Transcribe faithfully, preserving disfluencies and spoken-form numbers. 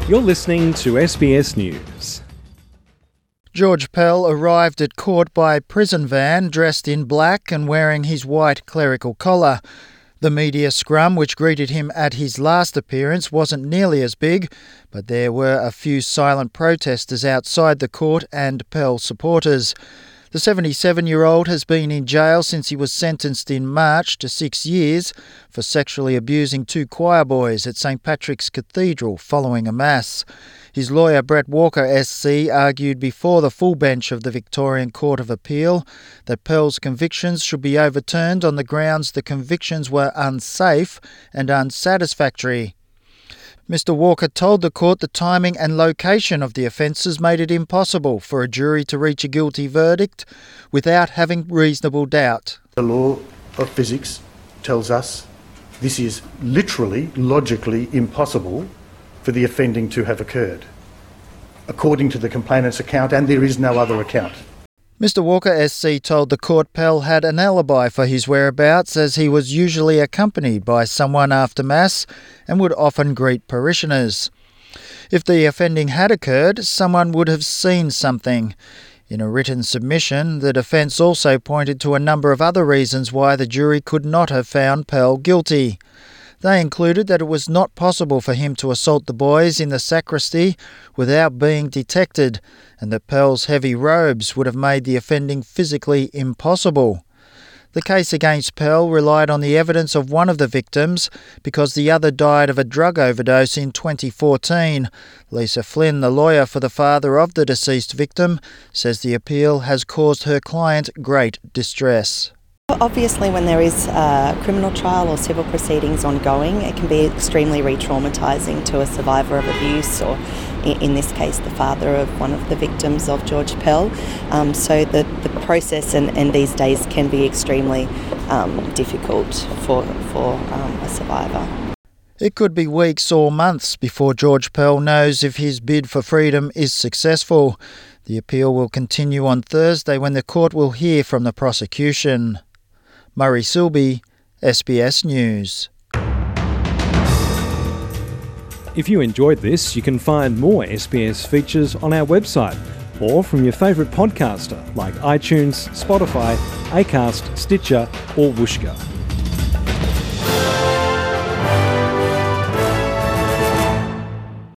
You're listening to S B S News. George Pell arrived at court by prison van dressed in black and wearing his white clerical collar. The media scrum which greeted him at his last appearance wasn't nearly as big, but there were a few silent protesters outside the court and Pell supporters. The seventy-seven-year-old has been in jail since he was sentenced in March to six years for sexually abusing two choir boys at St Patrick's Cathedral following a mass. His lawyer Brett Walker S C argued before the full bench of the Victorian Court of Appeal that Pell's convictions should be overturned on the grounds the convictions were unsafe and unsatisfactory. Mister Walker told the court the timing and location of the offences made it impossible for a jury to reach a guilty verdict without having reasonable doubt. The law of physics tells us this is literally, logically impossible for the offending to have occurred, according to the complainant's account, and there is no other account. Mister Walker S C told the court Pell had an alibi for his whereabouts, as he was usually accompanied by someone after Mass and would often greet parishioners. If the offending had occurred, someone would have seen something. In a written submission, the defence also pointed to a number of other reasons why the jury could not have found Pell guilty. They included that it was not possible for him to assault the boys in the sacristy without being detected, and that Pell's heavy robes would have made the offending physically impossible. The case against Pell relied on the evidence of one of the victims because the other died of a drug overdose in twenty fourteen. Lisa Flynn, the lawyer for the father of the deceased victim, says the appeal has caused her client great distress. Obviously, when there is a criminal trial or civil proceedings ongoing, it can be extremely re-traumatising to a survivor of abuse, or in this case the father of one of the victims of George Pell. Um, so the, the process and, and these days can be extremely um, difficult for, for um, a survivor. It could be weeks or months before George Pell knows if his bid for freedom is successful. The appeal will continue on Thursday when the court will hear from the prosecution. Murray Silby, S B S News. If you enjoyed this, you can find more S B S features on our website or from your favourite podcaster like iTunes, Spotify, Acast, Stitcher or Whooshkaa.